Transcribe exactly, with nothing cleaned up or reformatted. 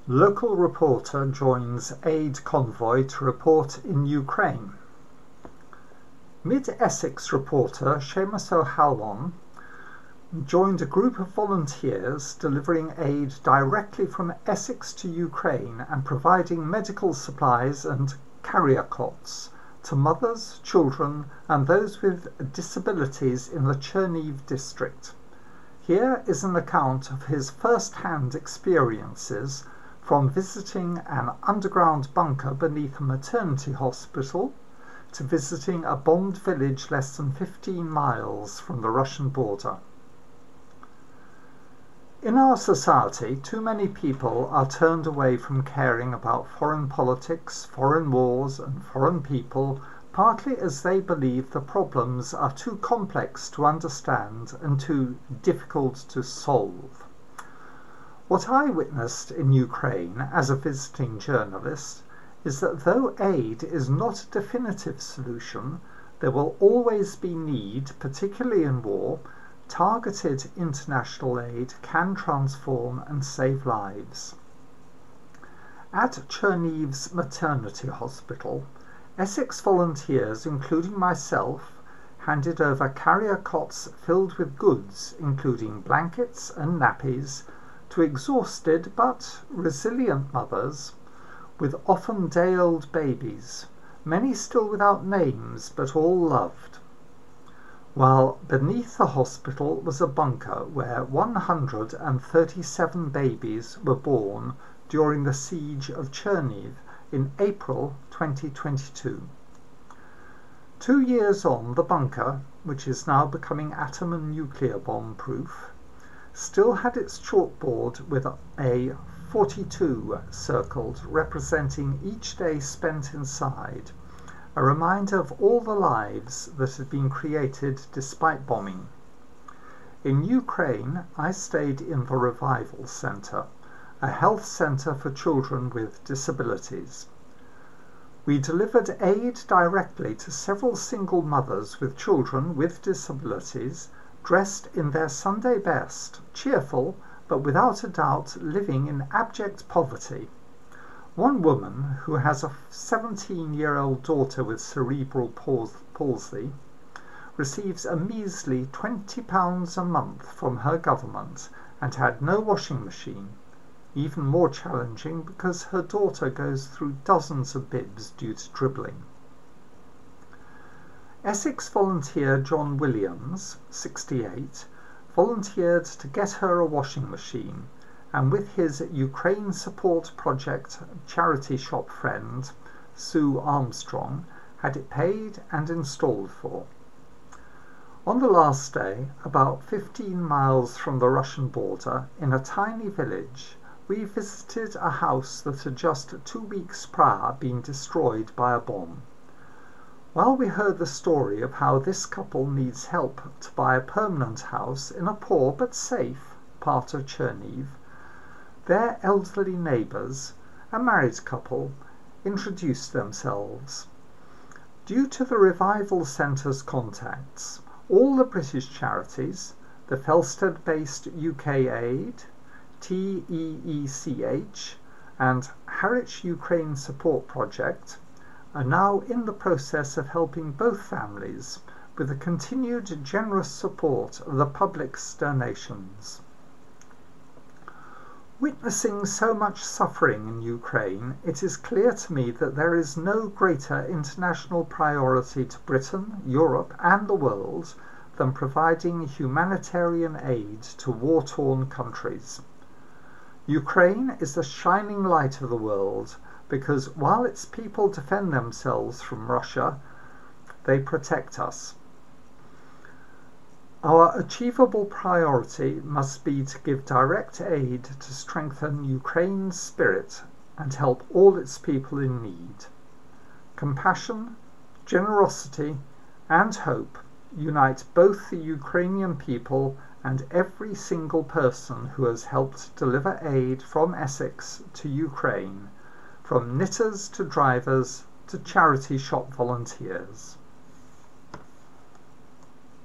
Local reporter joins aid convoy to report in Ukraine. Mid-Essex reporter Seamus O'Halloran joined a group of volunteers delivering aid directly from Essex to Ukraine and providing medical supplies and carrier cots to mothers, children and those with disabilities in the Chernihiv district. Here is an account of his first-hand experiences from visiting an underground bunker beneath a maternity hospital to visiting a bombed village less than fifteen miles from the Russian border. In our society, too many people are turned away from caring about foreign politics, foreign wars and foreign people, partly as they believe the problems are too complex to understand and too difficult to solve. What I witnessed in Ukraine as a visiting journalist is that though aid is not a definitive solution, there will always be need, particularly in war. Targeted international aid can transform and save lives. At Chernihiv's maternity hospital, Essex volunteers, including myself, handed over carrier cots filled with goods, including blankets and nappies, to exhausted but resilient mothers with often day-old babies, many still without names but all loved. While beneath the hospital was a bunker where one hundred thirty-seven babies were born during the siege of Chernihiv in April twenty twenty-two. Two years on, the bunker, which is now becoming atom and nuclear bomb proof, still had its chalkboard with a forty-two circled, representing each day spent inside, a reminder of all the lives that had been created despite bombing. In Ukraine, I stayed in the Revival Centre, a health centre for children with disabilities. We delivered aid directly to several single mothers with children with disabilities, dressed in their Sunday best, cheerful, but without a doubt living in abject poverty. One woman, who has a seventeen-year-old daughter with cerebral palsy, receives a measly twenty pounds a month from her government and had no washing machine, even more challenging because her daughter goes through dozens of bibs due to dribbling. Essex volunteer John Williams, sixty-eight, volunteered to get her a washing machine, and with his Ukraine Support Project charity shop friend, Sue Armstrong, had it paid and installed for. On the last day, about fifteen miles from the Russian border, in a tiny village, we visited a house that had just two weeks prior been destroyed by a bomb. While we heard the story of how this couple needs help to buy a permanent house in a poor but safe part of Chernihiv, their elderly neighbours, a married couple, introduced themselves. Due to the Revival Centre's contacts, all the British charities, the Felsted-based U K Aid, T E E C H and Harwich Ukraine Support Project, are now in the process of helping both families with the continued generous support of the public's donations. Witnessing so much suffering in Ukraine, it is clear to me that there is no greater international priority to Britain, Europe and the world than providing humanitarian aid to war-torn countries. Ukraine is the shining light of the world because while its people defend themselves from Russia, they protect us. Our achievable priority must be to give direct aid to strengthen Ukraine's spirit and help all its people in need. Compassion, generosity, and hope unite both the Ukrainian people and every single person who has helped deliver aid from Essex to Ukraine, from knitters to drivers to charity shop volunteers.